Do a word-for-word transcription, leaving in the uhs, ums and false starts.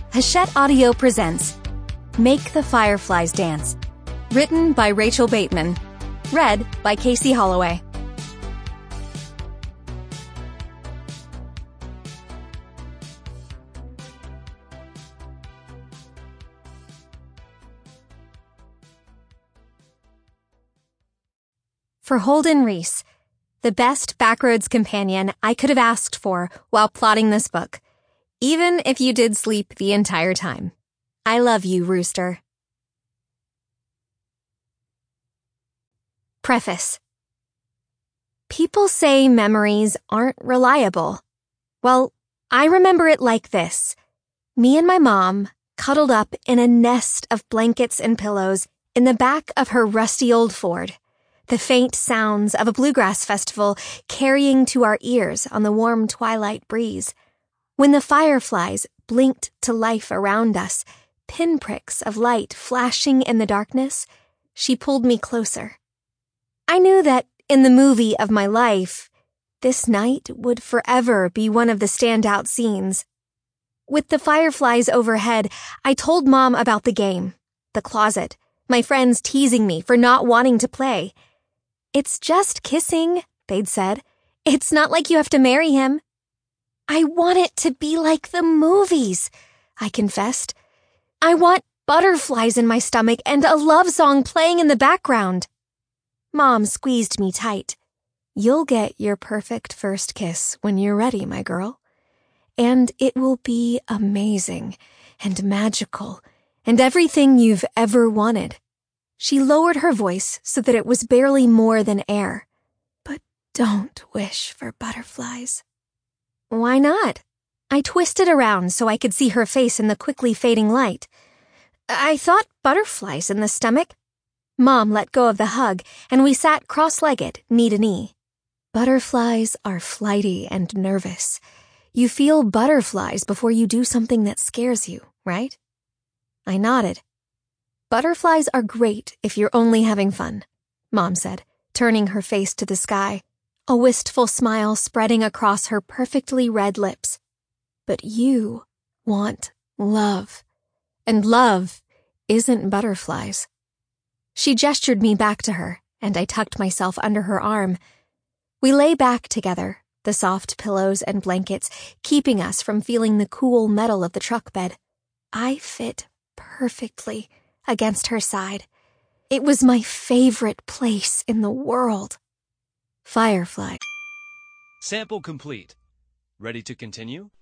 Hachette Audio presents Make the Fireflies Dance. Written by Rachel Bateman. Read by Casey Holloway. For Holden Reese, the best backroads companion I could have asked for while plotting this book, even if you did sleep the entire time. I love you, Rooster. Preface. People say memories aren't reliable. Well, I remember it like this. Me and my mom cuddled up in a nest of blankets and pillows in the back of her rusty old Ford, the faint sounds of a bluegrass festival carrying to our ears on the warm twilight breeze. When the fireflies blinked to life around us, pinpricks of light flashing in the darkness, she pulled me closer. I knew that in the movie of my life, this night would forever be one of the standout scenes. With the fireflies overhead, I told Mom about the game, the closet, my friends teasing me for not wanting to play. "It's just kissing," they'd said. "It's not like you have to marry him." "I want it to be like the movies," I confessed. "I want butterflies in my stomach and a love song playing in the background." Mom squeezed me tight. "You'll get your perfect first kiss when you're ready, my girl. And it will be amazing and magical and everything you've ever wanted." She lowered her voice so that it was barely more than air. "But don't wish for butterflies." "Why not?" I twisted around so I could see her face in the quickly fading light. "I thought butterflies in the stomach." Mom let go of the hug, and we sat cross-legged, knee to knee. "Butterflies are flighty and nervous. You feel butterflies before you do something that scares you, right?" I nodded. "Butterflies are great if you're only having fun," Mom said, turning her face to the sky, a wistful smile spreading across her perfectly red lips. "But you want love, and love isn't butterflies." She gestured me back to her, and I tucked myself under her arm. We lay back together, the soft pillows and blankets keeping us from feeling the cool metal of the truck bed. I fit perfectly against her side. It was my favorite place in the world. Firefly. Sample complete. Ready to continue?